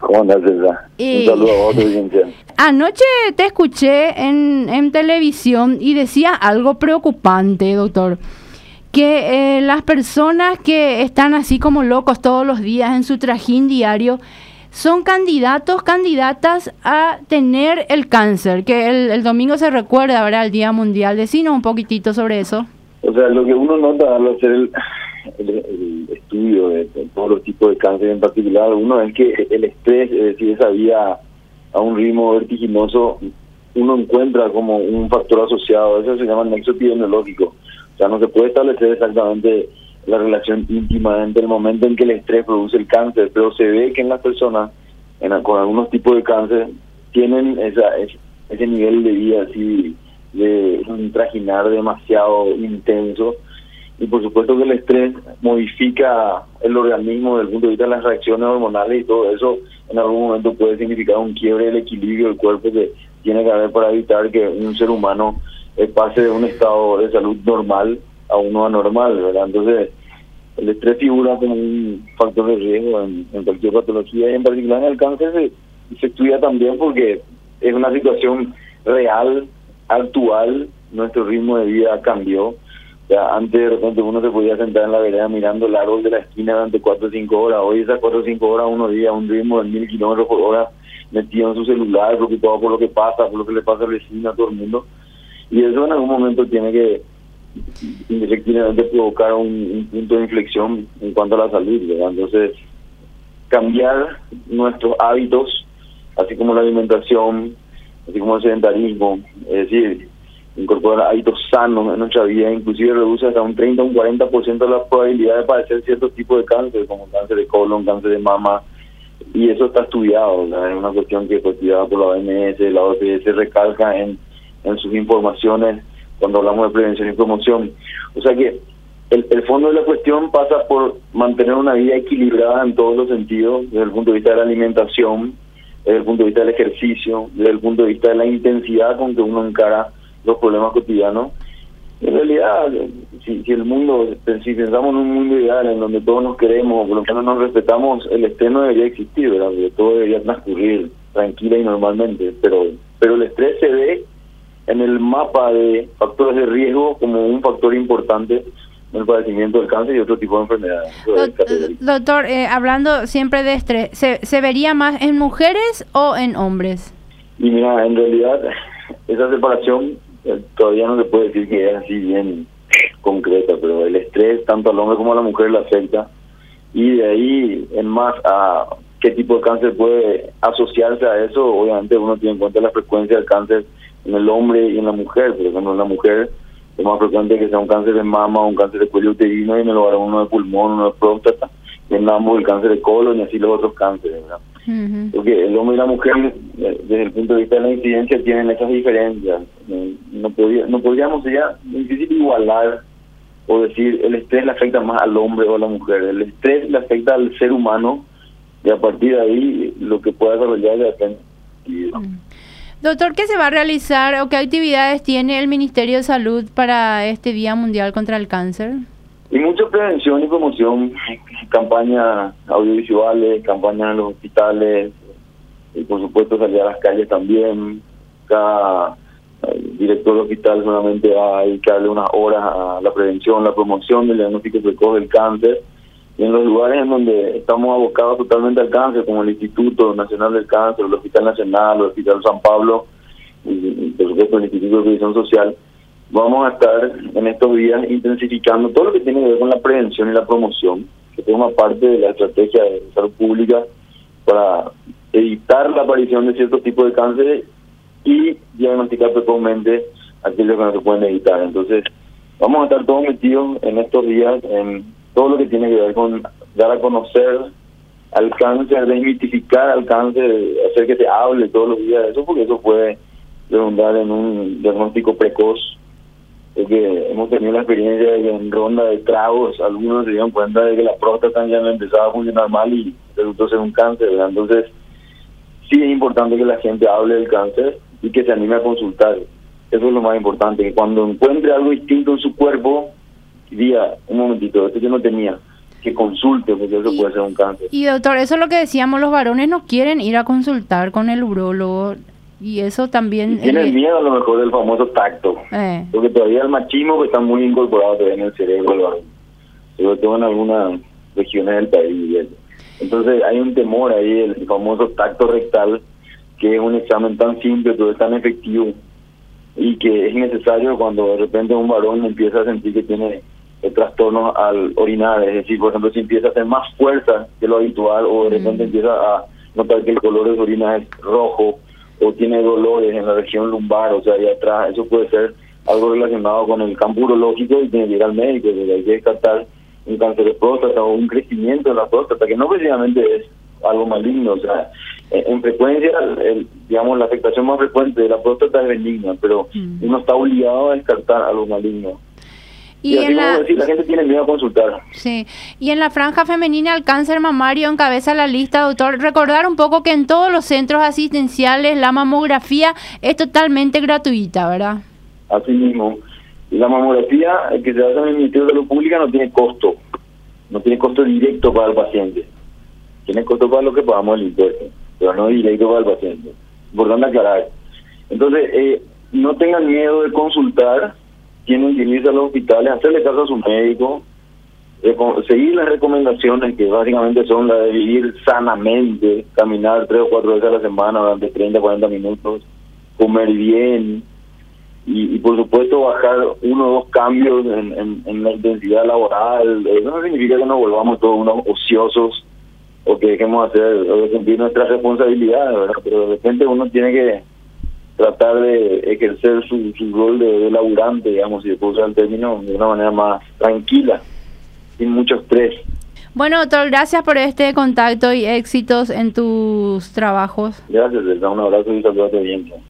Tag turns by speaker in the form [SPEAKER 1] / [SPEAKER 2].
[SPEAKER 1] ¿Cómo andás, César? Un saludo a vos, audiencia.
[SPEAKER 2] Anoche te escuché en televisión y decía algo preocupante, doctor, que las personas que están así como locos todos los días en su trajín diario son candidatas a tener el cáncer, que el domingo se recuerda, ¿verdad?, el Día Mundial. Decinos un poquitito sobre eso.
[SPEAKER 1] O sea, lo que uno nota al hacer el estudio de todos los tipos de cáncer en particular, uno es que el estrés, es decir, esa vía a un ritmo vertiginoso, uno encuentra como un factor asociado. Eso se llama nexo epidemiológico. O sea, no se puede establecer exactamente la relación íntima entre el momento en que el estrés produce el cáncer, pero se ve que en las personas con algunos tipos de cáncer tienen ese nivel de vida así, de un trajinar demasiado intenso. Y por supuesto que el estrés modifica el organismo desde el punto de vista de las reacciones hormonales, y todo eso en algún momento puede significar un quiebre del equilibrio del cuerpo que tiene que haber para evitar que un ser humano pase de un estado de salud normal a uno anormal, ¿verdad? Entonces, el estrés figura como un factor de riesgo en cualquier patología, y en particular en el cáncer se estudia también porque es una situación real, actual. Nuestro ritmo de vida cambió. Ya, antes de repente uno se podía sentar en la vereda mirando el árbol de la esquina durante 4 o 5 horas. Hoy esas 4 o 5 horas uno vive a un ritmo de 1000 kilómetros por hora, metido en su celular, preocupado por lo que pasa, por lo que le pasa al vecino, a todo el mundo. Y eso en algún momento tiene que efectivamente provocar un punto de inflexión en cuanto a la salud, ¿verdad? Entonces, cambiar nuestros hábitos, así como la alimentación, así como el sedentarismo, es decir, incorporar hábitos sanos en nuestra vida, inclusive reduce hasta un 30 o un 40% de la probabilidad de padecer ciertos tipos de cáncer, como cáncer de colon, cáncer de mama, y eso está estudiado, ¿verdad? Es una cuestión que fue estudiada por la OMS, la OPS recalca en sus informaciones cuando hablamos de prevención y promoción. O sea que el fondo de la cuestión pasa por mantener una vida equilibrada en todos los sentidos, desde el punto de vista de la alimentación, desde el punto de vista del ejercicio, desde el punto de vista de la intensidad con que uno encara los problemas cotidianos. En realidad, si pensamos en un mundo ideal en donde todos nos queremos, por lo menos nos respetamos, el estrés no debería existir, ¿verdad? Porque todo debería transcurrir tranquila y normalmente, pero el estrés se ve en el mapa de factores de riesgo como un factor importante en el padecimiento del cáncer y otro tipo de enfermedades.
[SPEAKER 2] Doctor, hablando siempre de estrés, ¿se vería más en mujeres o en hombres?
[SPEAKER 1] Y mira, en realidad esa separación todavía no se puede decir que es así bien concreta, pero el estrés tanto al hombre como a la mujer le afecta, y de ahí en más a qué tipo de cáncer puede asociarse a eso. Obviamente uno tiene en cuenta la frecuencia del cáncer en el hombre y en la mujer. Por ejemplo, en la mujer es más frecuente que sea un cáncer de mama o un cáncer de cuello uterino, y en el varón uno de pulmón, uno de próstata, y en ambos el cáncer de colon y así los otros cánceres, ¿verdad? Uh-huh. Porque el hombre y la mujer, desde el punto de vista de la incidencia, tienen esas diferencias. No podríamos ya difícil igualar o decir el estrés le afecta más al hombre o a la mujer. El estrés le afecta al ser humano, y a partir de ahí lo que pueda desarrollar depende.
[SPEAKER 2] Doctor, ¿qué se va a realizar o qué actividades tiene el Ministerio de Salud para este Día Mundial contra el Cáncer?
[SPEAKER 1] Y mucha prevención y promoción, campañas audiovisuales, campañas en los hospitales, y por supuesto salir a las calles también. Cada director de hospital solamente va a dedicarle unas horas a la prevención, la promoción del diagnóstico precoz del cáncer. Y en los lugares en donde estamos abocados totalmente al cáncer, como el Instituto Nacional del Cáncer, el Hospital Nacional, el Hospital San Pablo, y por supuesto el Instituto de Previsión Social, vamos a estar en estos días intensificando todo lo que tiene que ver con la prevención y la promoción, que forma parte de la estrategia de salud pública para evitar la aparición de ciertos tipos de cáncer y diagnosticar precozmente aquellos que no se pueden evitar. Entonces, vamos a estar todos metidos en estos días en todo lo que tiene que ver con dar a conocer al cáncer, desmitificar al cáncer, hacer que se hable todos los días de eso, porque eso puede redundar en un diagnóstico precoz. Porque hemos tenido la experiencia de que en ronda de tragos algunos se dieron cuenta de que la próstata ya no empezaba a funcionar mal y resultó ser un cáncer, ¿verdad? Entonces, sí es importante que la gente hable del cáncer y que se anime a consultar. Eso es lo más importante, que cuando encuentre algo distinto en su cuerpo, diga, un momentito, esto yo no tenía. que consulte, porque eso puede ser un cáncer.
[SPEAKER 2] Y doctor, eso es lo que decíamos, los varones no quieren ir a consultar con el urólogo y eso también...
[SPEAKER 1] Y tienen miedo a lo mejor del famoso tacto, porque todavía el machismo está muy incorporado todavía en el cerebro del varón, sobre todo en algunas regiones del país. Entonces hay un temor ahí, el famoso tacto rectal, que es un examen tan simple, pero es tan efectivo, y que es necesario cuando de repente un varón empieza a sentir que tiene trastornos al orinar, es decir, por ejemplo, si empieza a hacer más fuerza que lo habitual, o de repente empieza a notar que el color de su orina es rojo, o tiene dolores en la región lumbar, o sea, ahí atrás, eso puede ser algo relacionado con el campo urológico y tiene que ir al médico, porque hay que descartar un cáncer de próstata o un crecimiento de la próstata, que no precisamente es algo maligno, o sea, en frecuencia, digamos, la afectación más frecuente de la próstata es benigna, pero uno está obligado a descartar algo maligno. Y así como decir, la gente tiene miedo a consultar.
[SPEAKER 2] Sí, y en la franja femenina el cáncer mamario encabeza la lista, doctor. Recordar un poco que en todos los centros asistenciales la mamografía es totalmente gratuita, ¿verdad?
[SPEAKER 1] Así mismo. La mamografía que se hace en el Ministerio de Salud Pública no tiene costo directo para el paciente. Tiene costo para lo que pagamos el impuesto, pero no directo para el paciente. Importante aclarar. Entonces, no tengan miedo de consultar, tienen que irse a los hospitales, hacerle caso a su médico, seguir las recomendaciones que básicamente son las de vivir sanamente, caminar 3 o 4 veces a la semana durante 30 o 40 minutos, comer bien y por supuesto bajar 1 o 2 cambios en la intensidad laboral. Eso no significa que nos volvamos todos unos ociosos o que dejemos de cumplir nuestras responsabilidades, ¿verdad? Pero de repente uno tiene que tratar de ejercer su rol de laburante, digamos, si se puede usar el término, de una manera más tranquila, sin mucho estrés.
[SPEAKER 2] Bueno, doctor, gracias por este contacto y éxitos en tus trabajos.
[SPEAKER 1] Gracias, les da un abrazo y un saludo a tu audiencia.